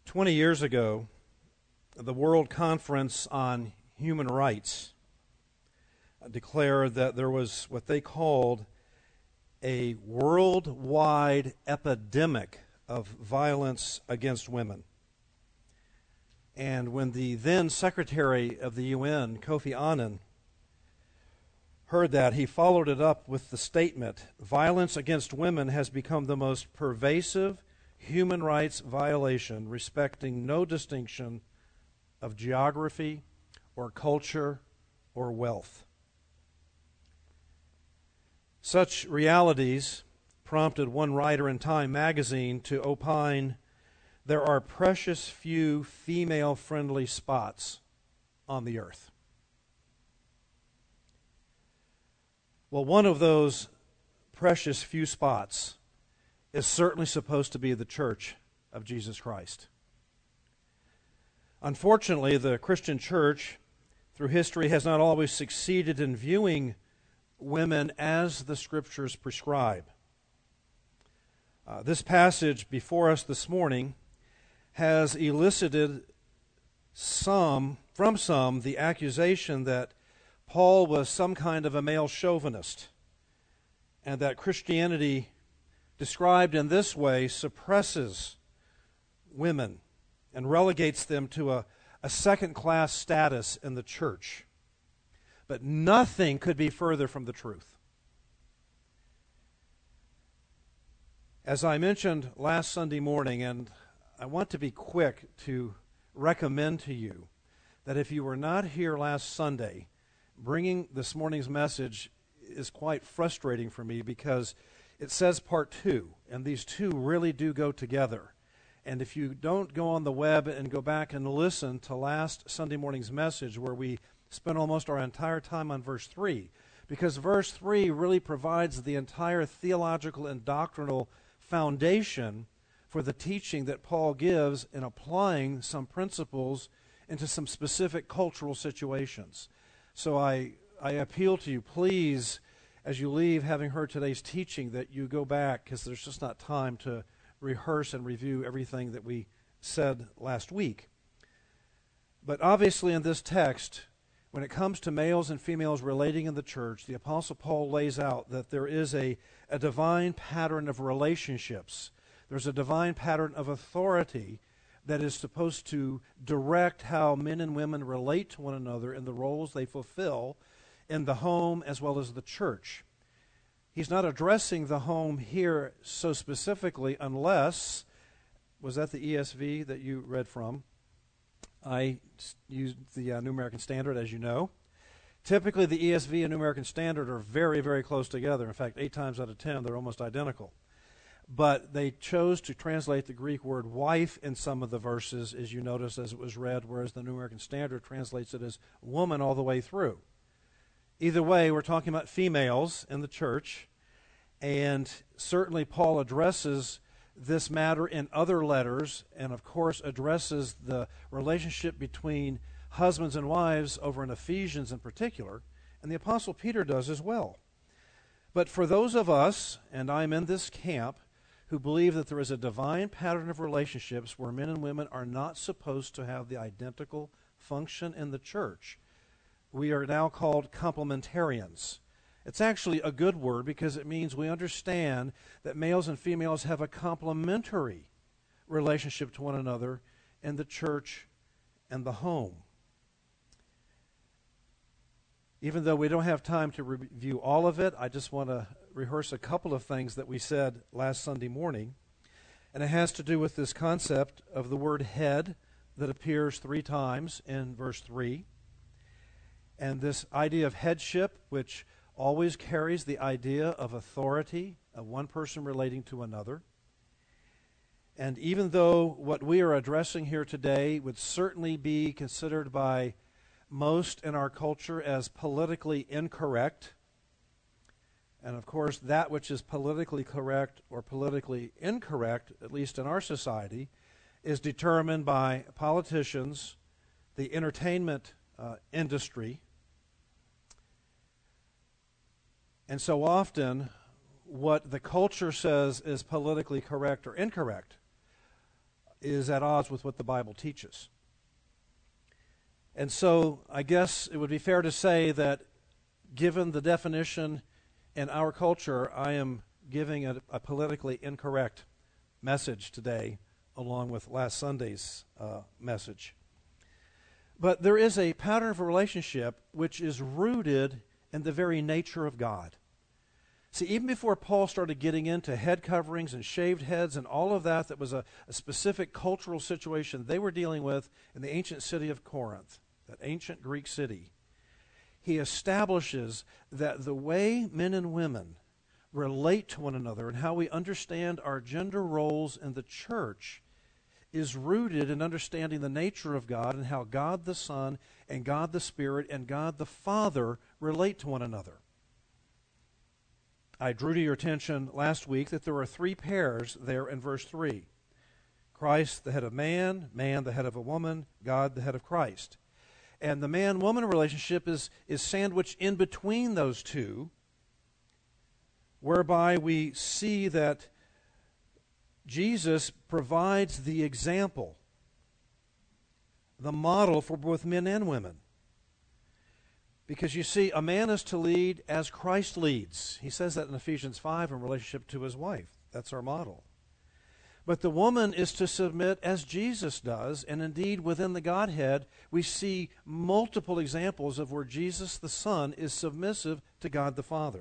20 years ago, the World Conference on Human Rights declared that there was what they called a worldwide epidemic of violence against women. And when the then Secretary of the UN, Kofi Annan, heard that, he followed it up with the statement, "Violence against women has become the most pervasive human rights violation respecting no distinction of geography or culture or wealth." Such realities prompted one writer in Time magazine to opine, "There are precious few female-friendly spots on the earth." Well, one of those precious few spots is certainly supposed to be the Church of Jesus Christ. Unfortunately, the Christian church, through history, has not always succeeded in viewing women as the Scriptures prescribe. This passage before us this morning has elicited from some the accusation that Paul was some kind of a male chauvinist, and that Christianity described in this way suppresses women and relegates them to a second-class status in the church. But nothing could be further from the truth. As I mentioned last Sunday morning, and I want to be quick to recommend to you that if you were not here last Sunday, bringing this morning's message is quite frustrating for me because it says part 2, and these two really do go together. And if you don't go on the web and go back and listen to last Sunday morning's message where we spent almost our entire time on verse 3, because verse 3 really provides the entire theological and doctrinal foundation for the teaching that Paul gives in applying some principles into some specific cultural situations. So I appeal to you, please, as you leave having heard today's teaching, that you go back, because there's just not time to rehearse and review everything that we said last week. But obviously in this text, when it comes to males and females relating in the church, the Apostle Paul lays out that there is a divine pattern of relationships. There's a divine pattern of authority that is supposed to direct how men and women relate to one another in the roles they fulfill in the home as well as the church. He's not addressing the home here so specifically unless, was that the ESV that you read from? I used the New American Standard, as you know. Typically, the ESV and New American Standard are very, very close together. In fact, 8 times out of 10, they're almost identical. But they chose to translate the Greek word wife in some of the verses, as you notice as it was read, whereas the New American Standard translates it as woman all the way through. Either way, we're talking about females in the church, and certainly Paul addresses this matter in other letters, and of course addresses the relationship between husbands and wives over in Ephesians in particular, and the Apostle Peter does as well. But for those of us, and I'm in this camp, who believe that there is a divine pattern of relationships where men and women are not supposed to have the identical function in the church, we are now called complementarians. It's actually a good word because it means we understand that males and females have a complementary relationship to one another in the church and the home. Even though we don't have time to review all of it, I just want to rehearse a couple of things that we said last Sunday morning. And it has to do with this concept of the word head that appears 3 times in verse 3. And this idea of headship, which always carries the idea of authority, of one person relating to another. And even though what we are addressing here today would certainly be considered by most in our culture as politically incorrect, and of course that which is politically correct or politically incorrect, at least in our society, is determined by politicians, the entertainment industry. And so often what the culture says is politically correct or incorrect is at odds with what the Bible teaches. And so I guess it would be fair to say that given the definition in our culture, I am giving a politically incorrect message today, along with last Sunday's message. But there is a pattern of a relationship which is rooted in the very nature of God. See, even before Paul started getting into head coverings and shaved heads and all of that, that was a specific cultural situation they were dealing with in the ancient city of Corinth, that ancient Greek city. He establishes that the way men and women relate to one another and how we understand our gender roles in the church is rooted in understanding the nature of God and how God the Son and God the Spirit and God the Father relate to one another. I drew to your attention last week that there are three pairs there in verse 3. Christ, the head of man, man, the head of a woman, God, the head of Christ. And the man-woman relationship is sandwiched in between those two, whereby we see that Jesus provides the example, the model for both men and women. Because you see, a man is to lead as Christ leads. He says that in Ephesians 5 in relationship to his wife. That's our model. But the woman is to submit as Jesus does, and indeed within the Godhead we see multiple examples of where Jesus the Son is submissive to God the Father.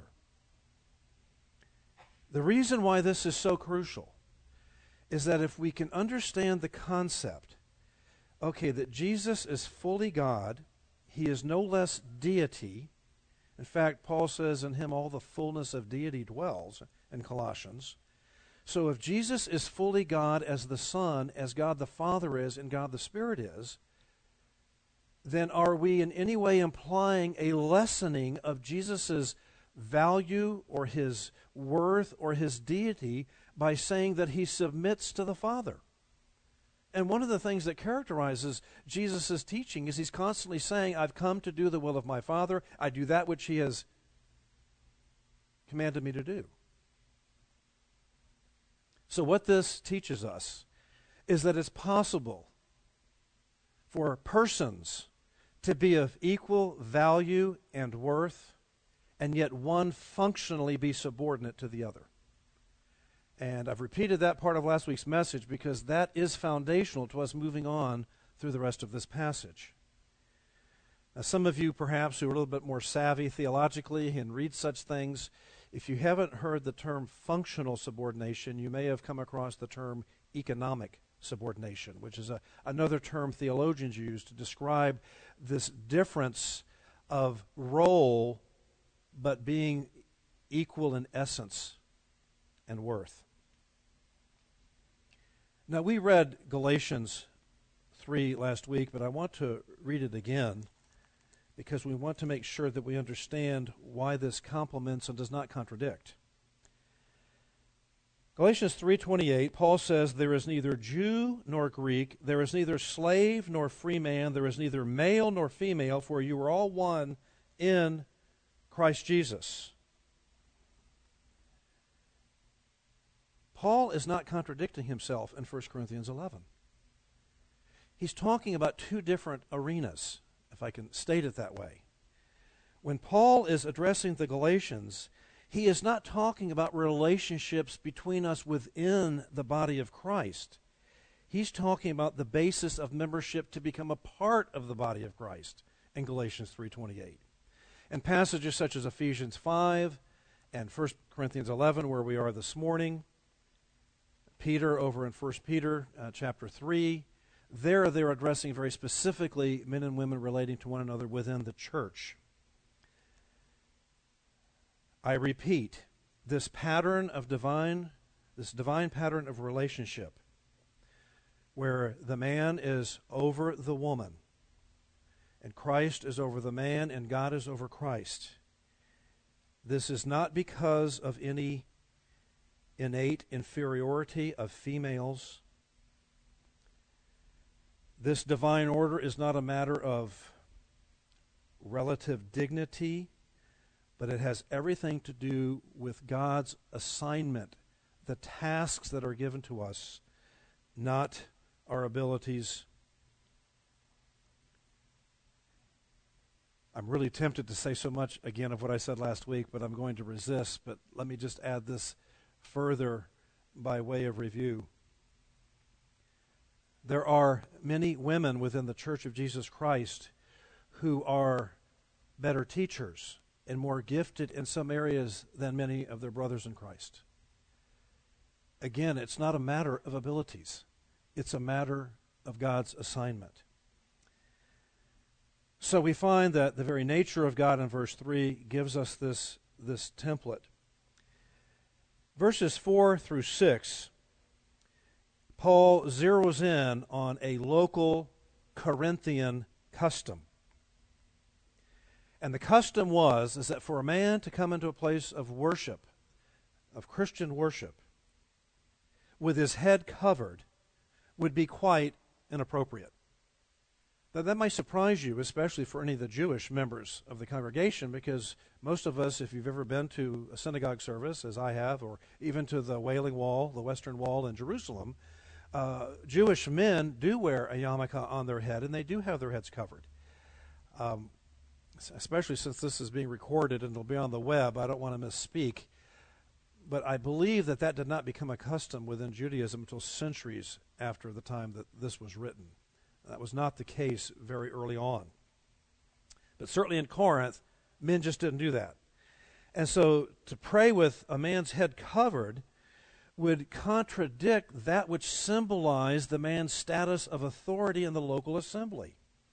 The reason why this is so crucial is that if we can understand the concept, that Jesus is fully God, he is no less deity. In fact, Paul says in him all the fullness of deity dwells in Colossians. So if Jesus is fully God as the Son, as God the Father is, and God the Spirit is, then are we in any way implying a lessening of Jesus' value or his worth or his deity by saying that he submits to the Father? And one of the things that characterizes Jesus' teaching is he's constantly saying, I've come to do the will of my Father. I do that which he has commanded me to do. So what this teaches us is that it's possible for persons to be of equal value and worth, and yet one functionally be subordinate to the other. And I've repeated that part of last week's message because that is foundational to us moving on through the rest of this passage. Now, some of you perhaps who are a little bit more savvy theologically and read such things, if you haven't heard the term functional subordination, you may have come across the term economic subordination, which is another term theologians use to describe this difference of role but being equal in essence and worth. Now, we read Galatians 3 last week, but I want to read it again because we want to make sure that we understand why this complements and does not contradict. Galatians 3:28, Paul says, there is neither Jew nor Greek, there is neither slave nor free man, there is neither male nor female, for you are all one in Christ Jesus. Paul is not contradicting himself in 1 Corinthians 11. He's talking about two different arenas, if I can state it that way. When Paul is addressing the Galatians, he is not talking about relationships between us within the body of Christ. He's talking about the basis of membership to become a part of the body of Christ in Galatians 3:28. And passages such as Ephesians 5 and 1 Corinthians 11, where we are this morning, Peter over in 1 Peter chapter 3, they're addressing very specifically men and women relating to one another within the church. I repeat, this divine pattern of relationship where the man is over the woman and Christ is over the man and God is over Christ. This is not because of any innate inferiority of females. This divine order is not a matter of relative dignity, but it has everything to do with God's assignment, the tasks that are given to us, not our abilities. I'm really tempted to say so much again of what I said last week, but I'm going to resist. But let me just add this further by way of review. There are many women within the Church of Jesus Christ who are better teachers and more gifted in some areas than many of their brothers in Christ. Again, it's not a matter of abilities. It's a matter of God's assignment. So we find that the very nature of God in verse 3 gives us this template. Verses 4 through 6, Paul zeroes in on a local Corinthian custom. And the custom is that for a man to come into a place of worship, of Christian worship, with his head covered, would be quite inappropriate. Now, that might surprise you, especially for any of the Jewish members of the congregation, because most of us, if you've ever been to a synagogue service, as I have, or even to the Wailing Wall, the Western Wall in Jerusalem, Jewish men do wear a yarmulke on their head, and they do have their heads covered. Especially since this is being recorded and it'll be on the web, I don't want to misspeak. But I believe that did not become a custom within Judaism until centuries after the time that this was written. That was not the case very early on. But certainly in Corinth, men just didn't do that. And so to pray with a man's head covered would contradict that which symbolized the man's status of authority in the local assembly.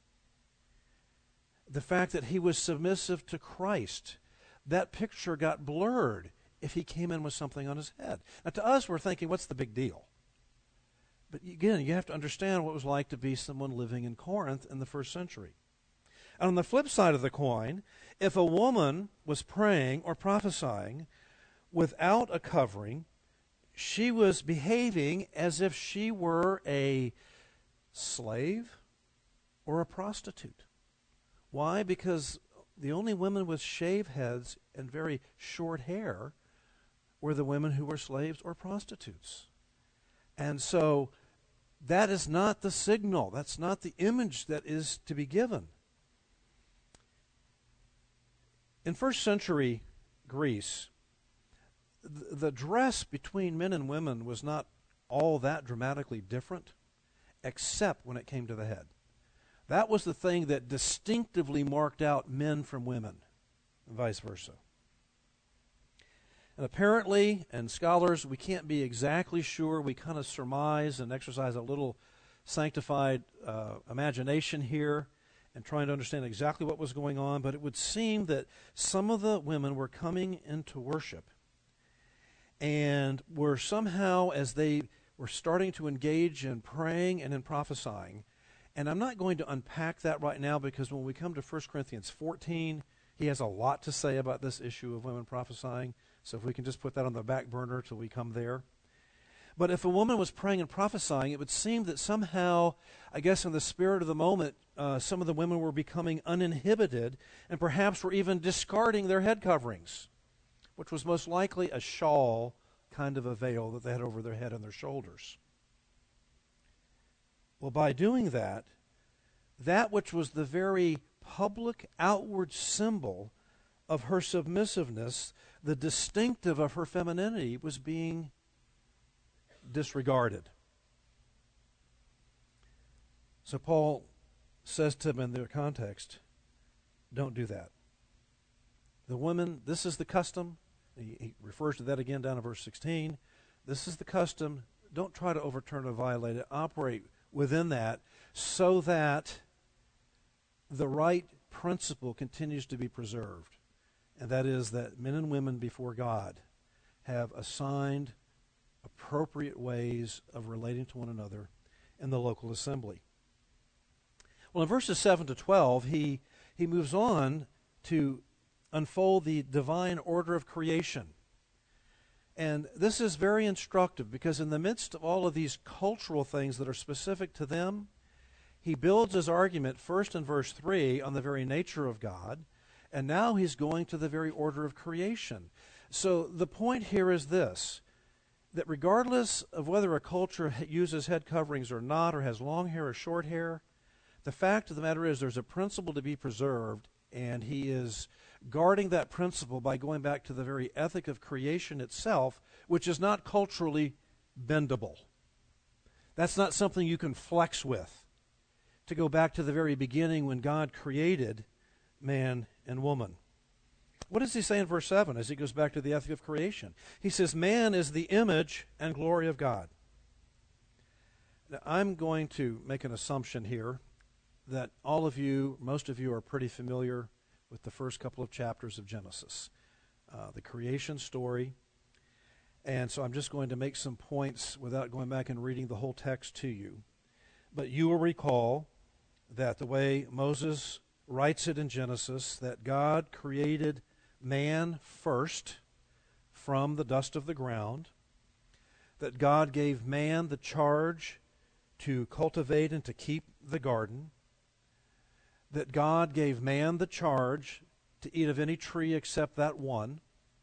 The fact that he was submissive to Christ, that picture got blurred if he came in with something on his head. Now to us, we're thinking, what's the big deal? But again, you have to understand what it was like to be someone living in Corinth in the first century. And on the flip side of the coin, if a woman was praying or prophesying without a covering, she was behaving as if she were a slave or a prostitute. Why? Because the only women with shaved heads and very short hair were the women who were slaves or prostitutes. And so that is not the signal. That's not the image that is to be given. In first century Greece, the dress between men and women was not all that dramatically different, except when it came to the head. That was the thing that distinctively marked out men from women, and vice versa. And apparently, and scholars, we can't be exactly sure. We kind of surmise and exercise a little sanctified imagination here and trying to understand exactly what was going on. But it would seem that some of the women were coming into worship and were somehow, as they were starting to engage in praying and in prophesying, and I'm not going to unpack that right now because when we come to 1 Corinthians 14, he has a lot to say about this issue of women prophesying. So if we can just put that on the back burner till we come there. But if a woman was praying and prophesying, it would seem that somehow, I guess in the spirit of the moment, some of the women were becoming uninhibited and perhaps were even discarding their head coverings, which was most likely a shawl, kind of a veil that they had over their head and their shoulders. Well, by doing that, that which was the very public outward symbol of her submissiveness, the distinctive of her femininity, was being disregarded. So Paul says to them in their context, don't do that. The women, this is the custom. He refers to that again down in verse 16. This is the custom. Don't try to overturn or violate it. Operate within that so that the right principle continues to be preserved. And that is that men and women before God have assigned appropriate ways of relating to one another in the local assembly. Well, in verses 7 to 12, he moves on to unfold the divine order of creation. And this is very instructive because in the midst of all of these cultural things that are specific to them, he builds his argument first in verse 3 on the very nature of God, and now he's going to the very order of creation. So the point here is this, that regardless of whether a culture uses head coverings or not, or has long hair or short hair, the fact of the matter is there's a principle to be preserved, and he is guarding that principle by going back to the very ethic of creation itself, which is not culturally bendable. That's not something you can flex with. To go back to the very beginning when God created man and woman. What does he say in verse 7 as he goes back to the ethic of creation? He says, man is the image and glory of God. Now, I'm going to make an assumption here that all of you, most of you, are pretty familiar with the first couple of chapters of Genesis, the creation story. And so I'm just going to make some points without going back and reading the whole text to you. But you will recall that the way Moses writes it in Genesis, that God created man first from the dust of the ground, that God gave man the charge to cultivate and to keep the garden, that God gave man the charge to eat of any tree except that one,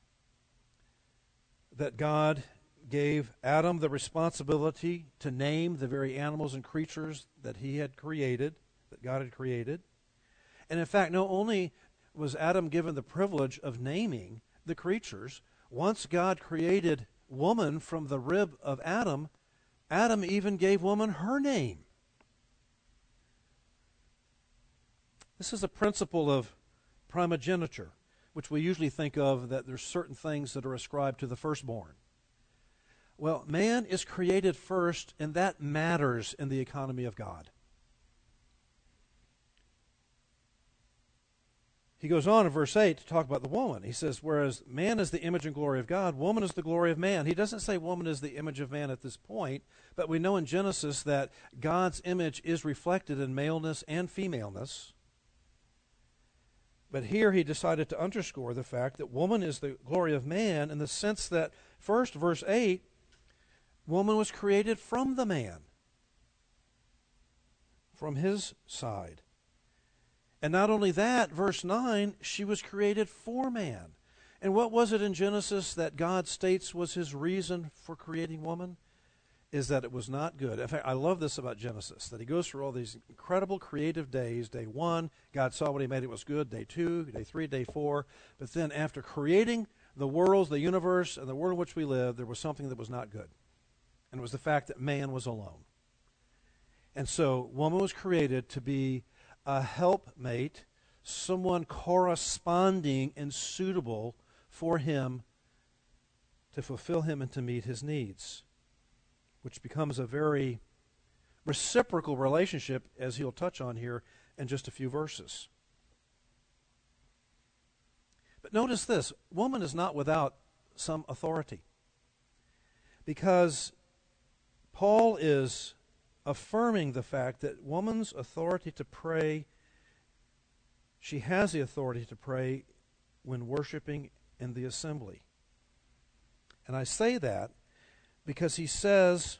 that God gave Adam the responsibility to name the very animals and creatures that he had created, that God had created. And in fact, not only was Adam given the privilege of naming the creatures, once God created woman from the rib of Adam, Adam even gave woman her name. This is a principle of primogeniture, which we usually think of that there's certain things that are ascribed to the firstborn. Well, man is created first, and that matters in the economy of God. He goes on in verse 8 to talk about the woman. He says, whereas man is the image and glory of God, woman is the glory of man. He doesn't say woman is the image of man at this point, but we know in Genesis that God's image is reflected in maleness and femaleness. But here he decided to underscore the fact that woman is the glory of man in the sense that, first, verse 8, woman was created from the man, from his side. And not only that, verse 9, she was created for man. And what was it in Genesis that God states was his reason for creating woman? Is that it was not good. In fact, I love this about Genesis, that he goes through all these incredible creative days. Day 1, God saw what he made, it was good. Day 2, day 3, day 4. But then after creating the worlds, the universe, and the world in which we live, there was something that was not good. And it was the fact that man was alone. And so woman was created to be a helpmate, someone corresponding and suitable for him to fulfill him and to meet his needs, which becomes a very reciprocal relationship, as he'll touch on here in just a few verses. But notice this, woman is not without some authority, because Paul is affirming the fact that woman's authority to pray, she has the authority to pray when worshiping in the assembly. And I say that because he says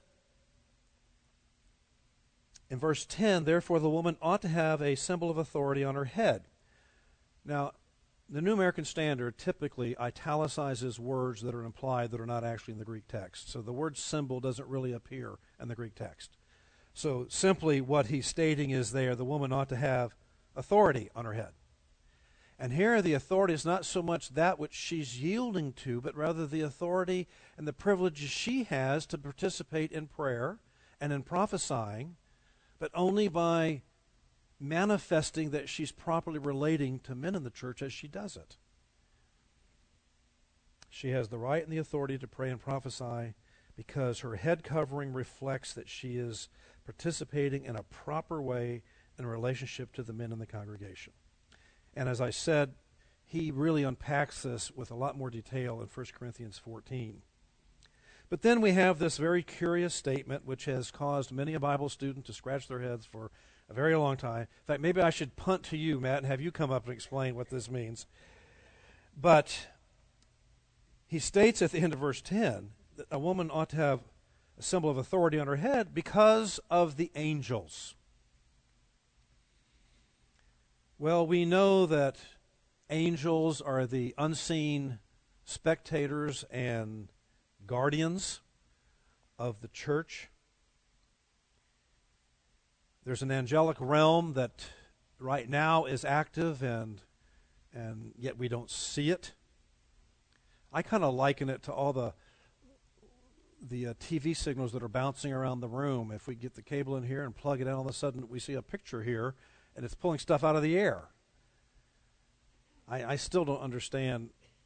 in verse 10, therefore the woman ought to have a symbol of authority on her head. Now, the New American Standard typically italicizes words that are implied that are not actually in the Greek text. So the word symbol doesn't really appear in the Greek text. So simply what he's stating is there, the woman ought to have authority on her head. And here the authority is not so much that which she's yielding to, but rather the authority and the privileges she has to participate in prayer and in prophesying, but only by manifesting that she's properly relating to men in the church as she does it. She has the right and the authority to pray and prophesy because her head covering reflects that she is participating in a proper way in relationship to the men in the congregation. And as I said, he really unpacks this with a lot more detail in 1 Corinthians 14. But then we have this very curious statement which has caused many a Bible student to scratch their heads for a very long time. In fact, maybe I should punt to you, Matt, and have you come up and explain what this means. But he states at the end of verse 10 that a woman ought to have a symbol of authority on her head because of the angels. Well, we know that angels are the unseen spectators and guardians of the church. There's an angelic realm that right now is active, and yet we don't see it. I kind of liken it to all the TV signals that are bouncing around the room. If we get the cable in here and plug it in, all of a sudden we see a picture here, and it's pulling stuff out of the air. I still don't understand,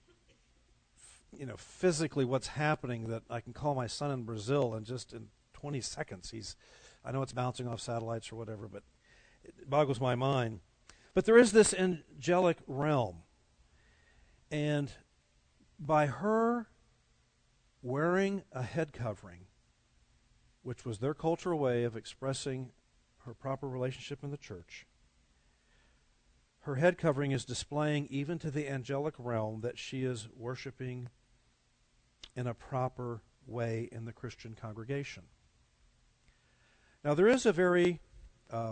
physically what's happening, that I can call my son in Brazil and just in 20 seconds I know it's bouncing off satellites or whatever, but it boggles my mind. But there is this angelic realm. And by her wearing a head covering, which was their cultural way of expressing her proper relationship in the church, her head covering is displaying even to the angelic realm that she is worshiping in a proper way in the Christian congregation. Now, there is a very, I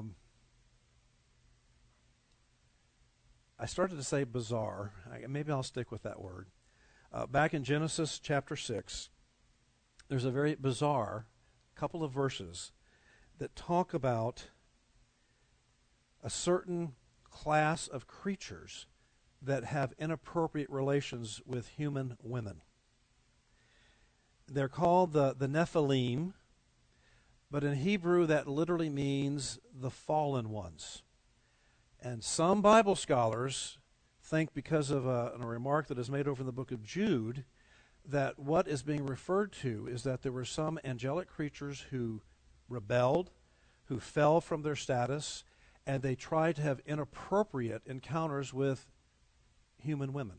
started to say bizarre. Maybe I'll stick with that word. Back in Genesis chapter 6, there's a very bizarre couple of verses that talk about a certain class of creatures that have inappropriate relations with human women. They're called the Nephilim, but in Hebrew that literally means the fallen ones. And some Bible scholars think, because of a remark that is made over in the book of Jude, that what is being referred to is that there were some angelic creatures who rebelled, who fell from their status, and they tried to have inappropriate encounters with human women.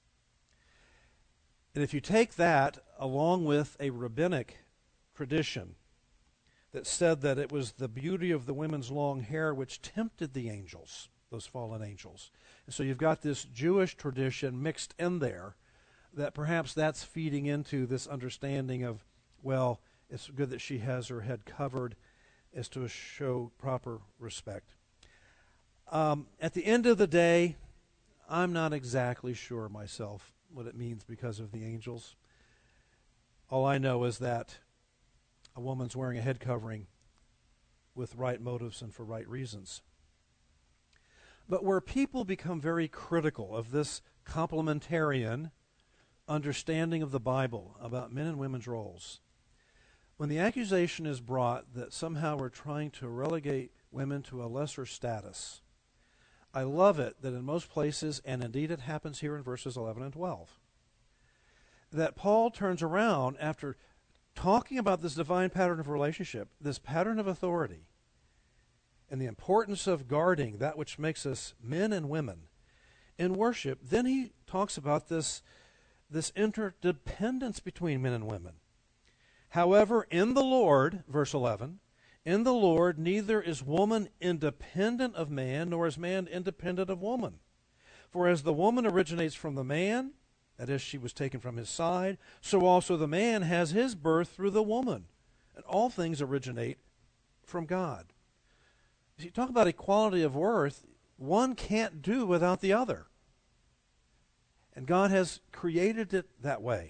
And if you take that along with a rabbinic tradition that said that it was the beauty of the women's long hair which tempted the angels, those fallen angels. And so you've got this Jewish tradition mixed in there, that perhaps that's feeding into this understanding of, well, it's good that she has her head covered as to show proper respect. At the end of the day, I'm not exactly sure myself what it means because of the angels. All I know is that a woman's wearing a head covering with right motives and for right reasons. But where people become very critical of this complementarian understanding of the Bible about men and women's roles, when the accusation is brought that somehow we're trying to relegate women to a lesser status, I love it that in most places, and indeed it happens here in verses 11 and 12, that Paul turns around after talking about this divine pattern of relationship, this pattern of authority, and the importance of guarding that which makes us men and women in worship. Then he talks about this interdependence between men and women. However, in the Lord, verse 11, in the Lord neither is woman independent of man, nor is man independent of woman. For as the woman originates from the man, that is, she was taken from his side, so also the man has his birth through the woman. And all things originate from God. You talk about equality of worth, one can't do without the other. And God has created it that way.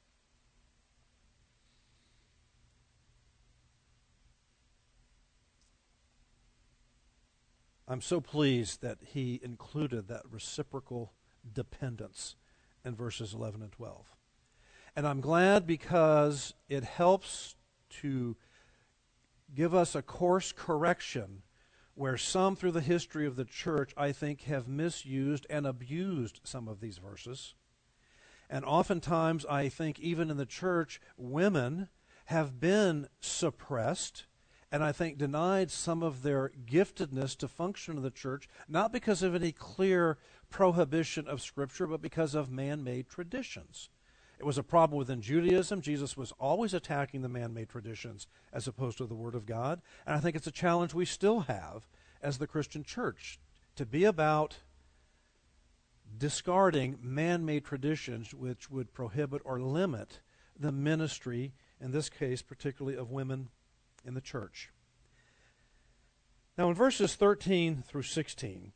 I'm so pleased that he included that reciprocal dependence in verses 11 and 12. And I'm glad because it helps to give us a course correction where some through the history of the church, I think, have misused and abused some of these verses. And oftentimes, I think, even in the church, women have been suppressed and I think denied some of their giftedness to function in the church, not because of any clear prohibition of Scripture, but because of man-made traditions. It was a problem within Judaism. Jesus was always attacking the man-made traditions as opposed to the Word of God. And I think it's a challenge we still have as the Christian church, to be about discarding man-made traditions which would prohibit or limit the ministry, in this case particularly of women in the church. Now in verses 13 through 16,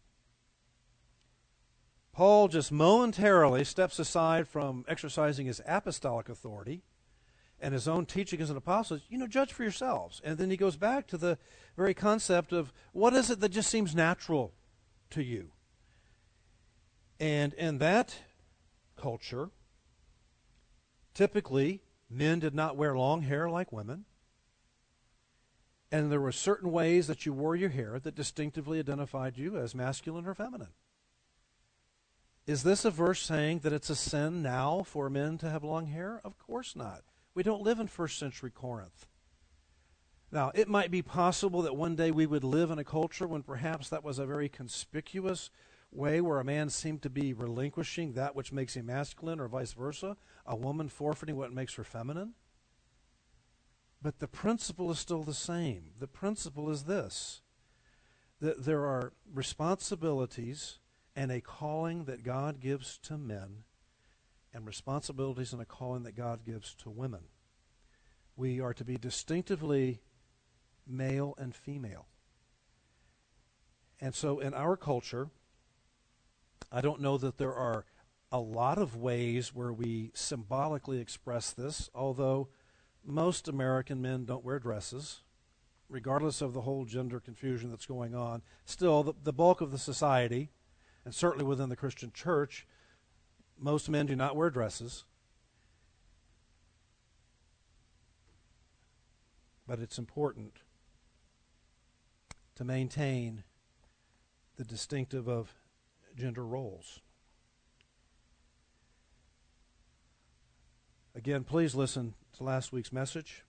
Paul just momentarily steps aside from exercising his apostolic authority and his own teaching as an apostle, judge for yourselves. And then he goes back to the very concept of what is it that just seems natural to you. And in that culture, typically, men did not wear long hair like women. And there were certain ways that you wore your hair that distinctively identified you as masculine or feminine. Is this a verse saying that it's a sin now for men to have long hair? Of course not. We don't live in first century Corinth. Now, it might be possible that one day we would live in a culture when perhaps that was a very conspicuous way where a man seemed to be relinquishing that which makes him masculine or vice versa, a woman forfeiting what makes her feminine. But the principle is still the same. The principle is this, that there are responsibilities and a calling that God gives to men and responsibilities and a calling that God gives to women. We are to be distinctively male and female. And so in our culture, I don't know that there are a lot of ways where we symbolically express this, although most American men don't wear dresses, regardless of the whole gender confusion that's going on. Still, the bulk of the society, and certainly within the Christian church, most men do not wear dresses. But it's important to maintain the distinctive of gender roles. Again, please listen to last week's message.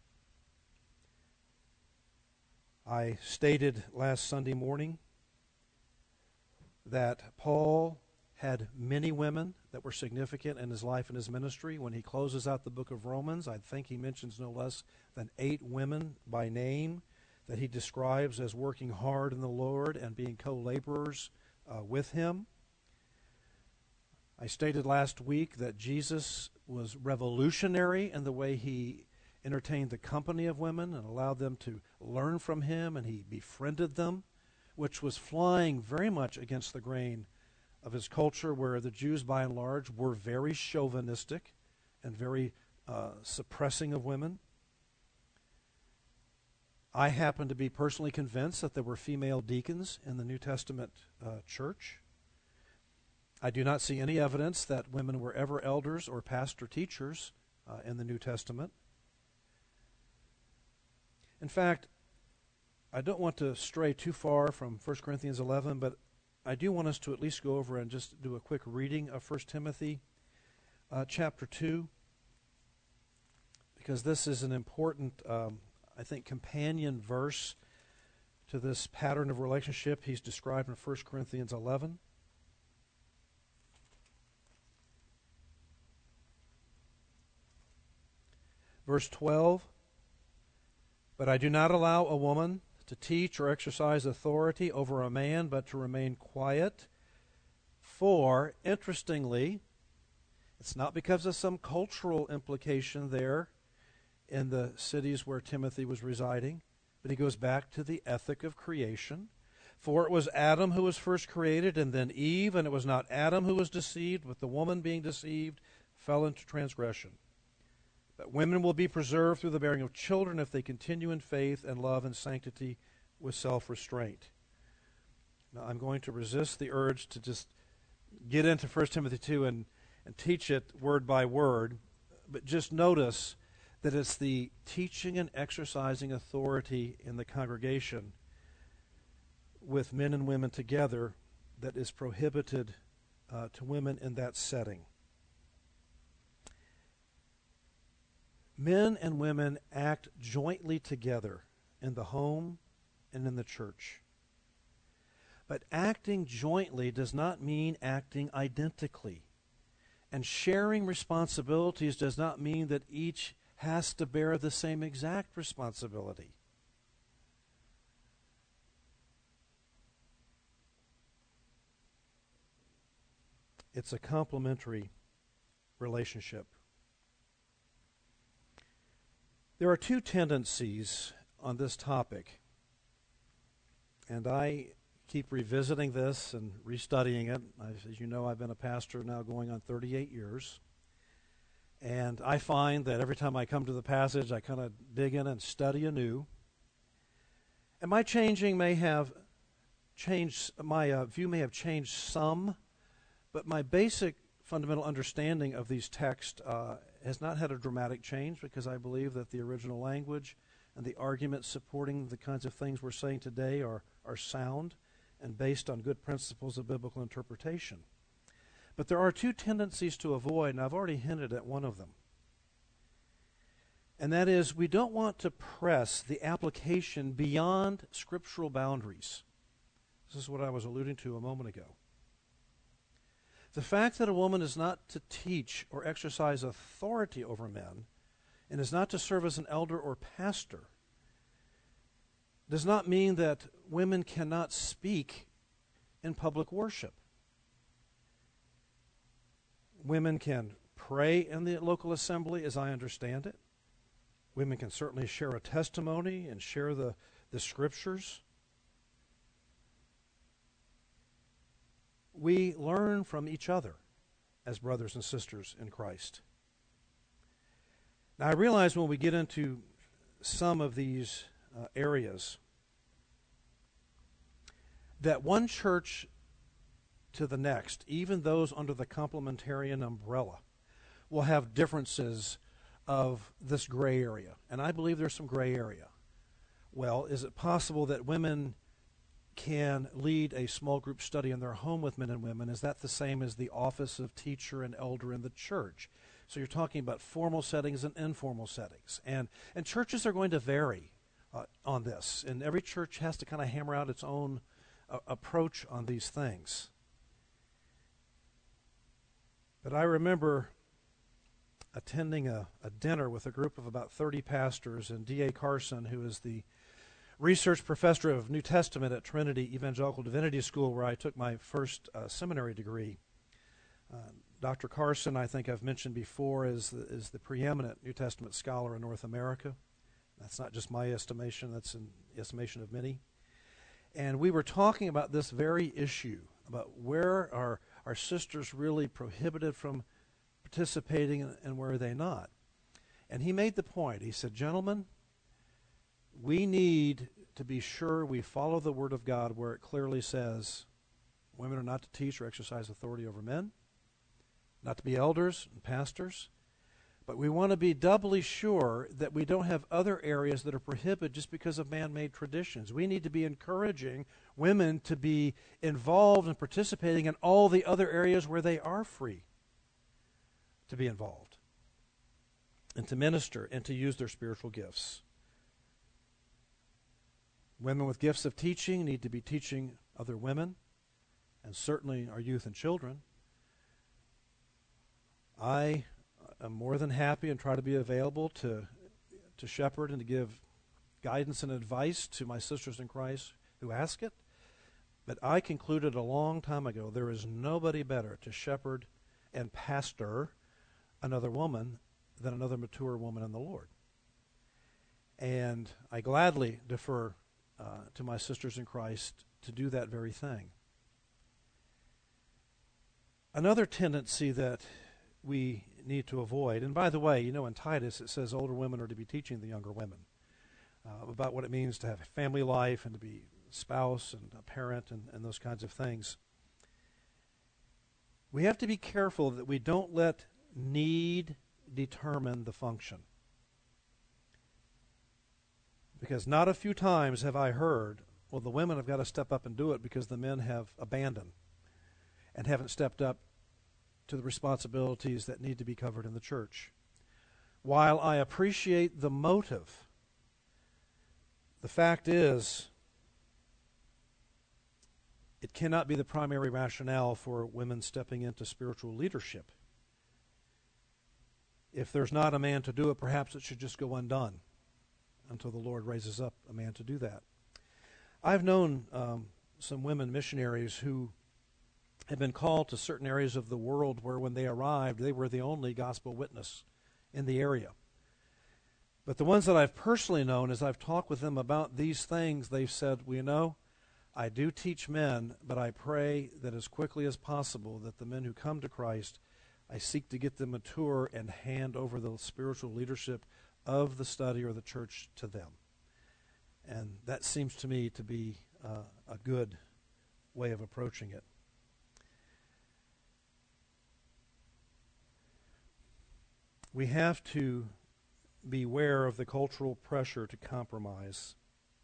I stated last Sunday morning that Paul had many women that were significant in his life and his ministry. When he closes out the book of Romans, I think he mentions no less than 8 women by name that he describes as working hard in the Lord and being co-laborers with him. I stated last week that Jesus was revolutionary in the way he entertained the company of women and allowed them to learn from him, and he befriended them, which was flying very much against the grain of his culture, where the Jews by and large were very chauvinistic and very suppressing of women. I happen to be personally convinced that there were female deacons in the New Testament church. I do not see any evidence that women were ever elders or pastor teachers in the New Testament. In fact, I don't want to stray too far from 1 Corinthians 11, but I do want us to at least go over and just do a quick reading of 1 Timothy chapter 2, because this is an important, I think, companion verse to this pattern of relationship he's described in 1 Corinthians 11. Verse 12, "But I do not allow a woman to teach or exercise authority over a man, but to remain quiet. For," interestingly, it's not because of some cultural implication there in the cities where Timothy was residing, but he goes back to the ethic of creation. "For it was Adam who was first created, and then Eve, and it was not Adam who was deceived, but the woman being deceived fell into transgression. But women will be preserved through the bearing of children if they continue in faith and love and sanctity with self-restraint." Now, I'm going to resist the urge to just get into 1 Timothy 2 and teach it word by word, but just notice that it's the teaching and exercising authority in the congregation with men and women together that is prohibited to women in that setting. Men and women act jointly together in the home and in the church. But acting jointly does not mean acting identically. And sharing responsibilities does not mean that each has to bear the same exact responsibility. It's a complementary relationship. There are 2 tendencies on this topic, and I keep revisiting this and restudying it. As you know, I've been a pastor now going on 38 years, And I find that every time I come to the passage, I kind of dig in and study anew. And my view may have changed some, but my basic fundamental understanding of these texts has not had a dramatic change, because I believe that the original language and the arguments supporting the kinds of things we're saying today are sound and based on good principles of biblical interpretation. But there are two tendencies to avoid, and I've already hinted at one of them. And that is, we don't want to press the application beyond scriptural boundaries. This is what I was alluding to a moment ago. The fact that a woman is not to teach or exercise authority over men and is not to serve as an elder or pastor does not mean that women cannot speak in public worship. Women can pray in the local assembly, as I understand it. Women can certainly share a testimony and share the scriptures. We learn from each other as brothers and sisters in Christ. Now, I realize when we get into some of these areas that one church to the next, even those under the complementarian umbrella, will have differences of this gray area. And I believe there's some gray area. Well, is it possible that women can lead a small group study in their home with men and women? Is that the same as the office of teacher and elder in the church? So you're talking about formal settings and informal settings. And churches are going to vary on this. And every church has to kind of hammer out its own approach on these things. But I remember attending a dinner with a group of about 30 pastors, and D.A. Carson, who is the research professor of New Testament at Trinity Evangelical Divinity School, where I took my first seminary degree. Dr. Carson, I think I've mentioned before, is the preeminent New Testament scholar in North America. That's not just my estimation, that's in the estimation of many. And we were talking about this very issue, about where are our sisters really prohibited from participating and where are they not. And he made the point. He said, gentlemen, we need to be sure we follow the Word of God where it clearly says women are not to teach or exercise authority over men, not to be elders and pastors, but we want to be doubly sure that we don't have other areas that are prohibited just because of man-made traditions. We need to be encouraging women to be involved and participating in all the other areas where they are free to be involved and to minister and to use their spiritual gifts. Women with gifts of teaching need to be teaching other women, and certainly our youth and children. I am more than happy and try to be available to shepherd and to give guidance and advice to my sisters in Christ who ask it. But I concluded a long time ago there is nobody better to shepherd and pastor another woman than another mature woman in the Lord. And I gladly defer to my sisters in Christ to do that very thing. Another tendency that we need to avoid, and by the way, you know, in Titus it says older women are to be teaching the younger women about what it means to have a family life and to be a spouse and a parent and those kinds of things. We have to be careful that we don't let need determine the function. Because not a few times have I heard, well, the women have got to step up and do it because the men have abandoned and haven't stepped up to the responsibilities that need to be covered in the church. While I appreciate the motive, the fact is it cannot be the primary rationale for women stepping into spiritual leadership. If there's not a man to do it, perhaps it should just go undone until the Lord raises up a man to do that. I've known some women missionaries who had been called to certain areas of the world where when they arrived, they were the only gospel witness in the area. But the ones that I've personally known, as I've talked with them about these things, they've said, well, you know, I do teach men, but I pray that as quickly as possible that the men who come to Christ I seek to get them mature and hand over the spiritual leadership of the study or the church to them. And that seems to me to be a good way of approaching it. We have to beware of the cultural pressure to compromise.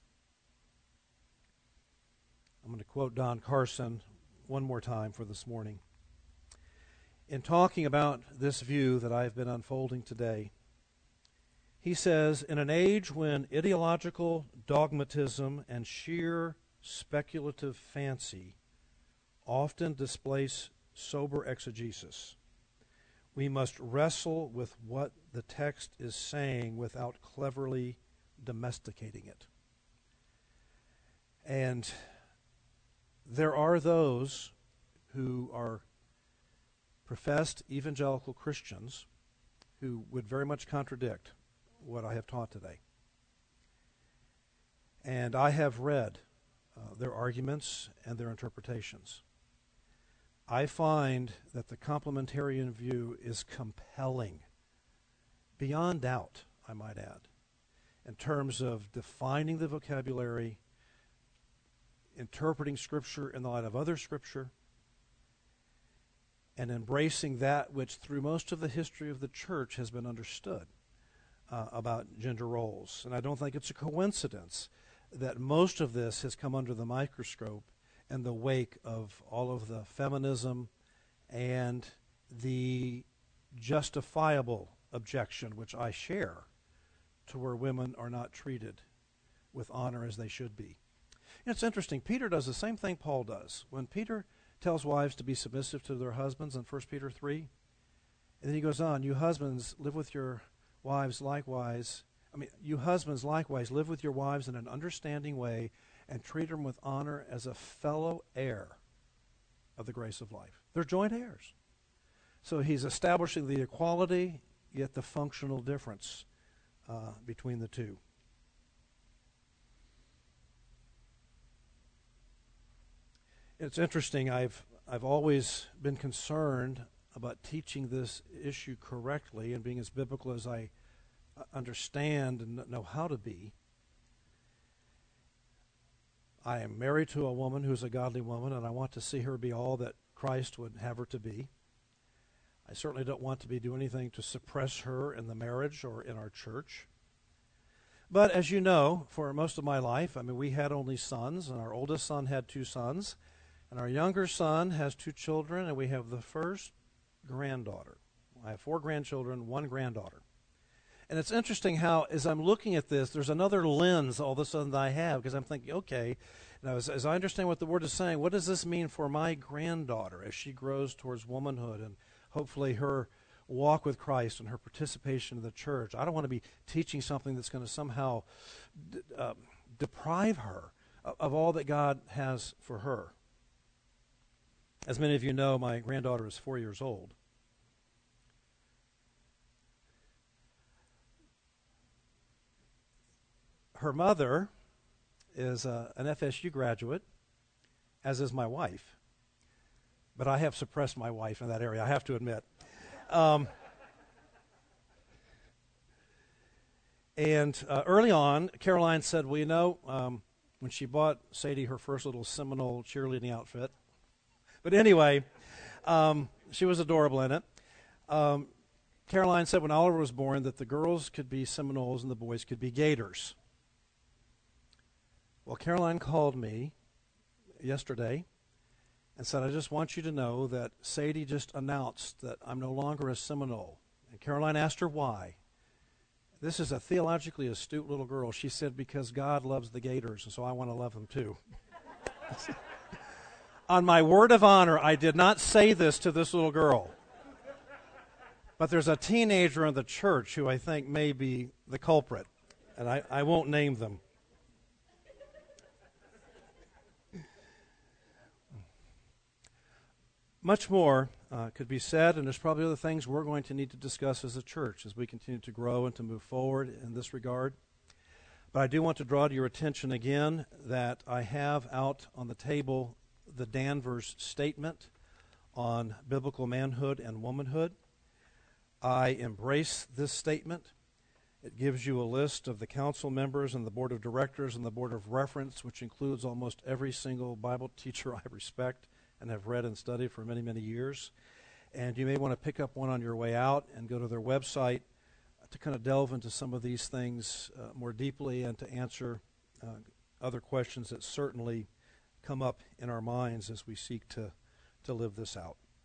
I'm going to quote Don Carson one more time for this morning. In talking about this view that I've been unfolding today, he says, in an age when ideological dogmatism and sheer speculative fancy often displace sober exegesis, we must wrestle with what the text is saying without cleverly domesticating it. And there are those who are professed evangelical Christians who would very much contradict what I have taught today. And I have read their arguments and their interpretations. I find that the complementarian view is compelling, beyond doubt, I might add, in terms of defining the vocabulary, interpreting Scripture in the light of other Scripture, and embracing that which through most of the history of the church has been understood about gender roles. And I don't think it's a coincidence that most of this has come under the microscope in the wake of all of the feminism and the justifiable objection, which I share, to where women are not treated with honor as they should be. It's interesting. Peter does the same thing Paul does. When Peter tells wives to be submissive to their husbands in 1 Peter 3, and then he goes on, you husbands, live with your wives likewise. You husbands likewise live with your wives in an understanding way and treat them with honor as a fellow heir of the grace of life. They're joint heirs. So he's establishing the equality, yet the functional difference between the two. It's interesting, I've always been concerned about teaching this issue correctly and being as biblical as I understand and know how to be. I am married to a woman who's a godly woman, and I want to see her be all that Christ would have her to be. I certainly don't want to do anything to suppress her in the marriage or in our church. But as you know, for most of my life, we had only sons, and our oldest son had 2 sons, and our younger son has 2 children, and we have the first granddaughter. I have 4 grandchildren, 1 granddaughter. And it's interesting how, as I'm looking at this, there's another lens all of a sudden that I have, because I'm thinking, okay, now as I understand what the Word is saying, what does this mean for my granddaughter as she grows towards womanhood and hopefully her walk with Christ and her participation in the church? I don't want to be teaching something that's going to somehow deprive her of all that God has for her. As many of you know, my granddaughter is 4 years old. Her mother is an FSU graduate, as is my wife. But I have suppressed my wife in that area, I have to admit. And early on, Caroline said, well, when she bought Sadie her first little Seminole cheerleading outfit. But anyway, she was adorable in it. Caroline said when Oliver was born that the girls could be Seminoles and the boys could be Gators. Well, Caroline called me yesterday and said, I just want you to know that Sadie just announced that I'm no longer a Seminole. And Caroline asked her why. This is a theologically astute little girl. She said, because God loves the Gators, and so I want to love them too. On my word of honor, I did not say this to this little girl. But there's a teenager in the church who I think may be the culprit, and I won't name them. Much more could be said, and there's probably other things we're going to need to discuss as a church as we continue to grow and to move forward in this regard. But I do want to draw to your attention again that I have out on the table the Danvers statement on biblical manhood and womanhood. I embrace this statement. It gives you a list of the council members and the board of directors and the board of reference, which includes almost every single Bible teacher I respect and have read and studied for many, many years. And you may want to pick up one on your way out and go to their website to kind of delve into some of these things more deeply and to answer other questions that certainly come up in our minds as we seek to live this out.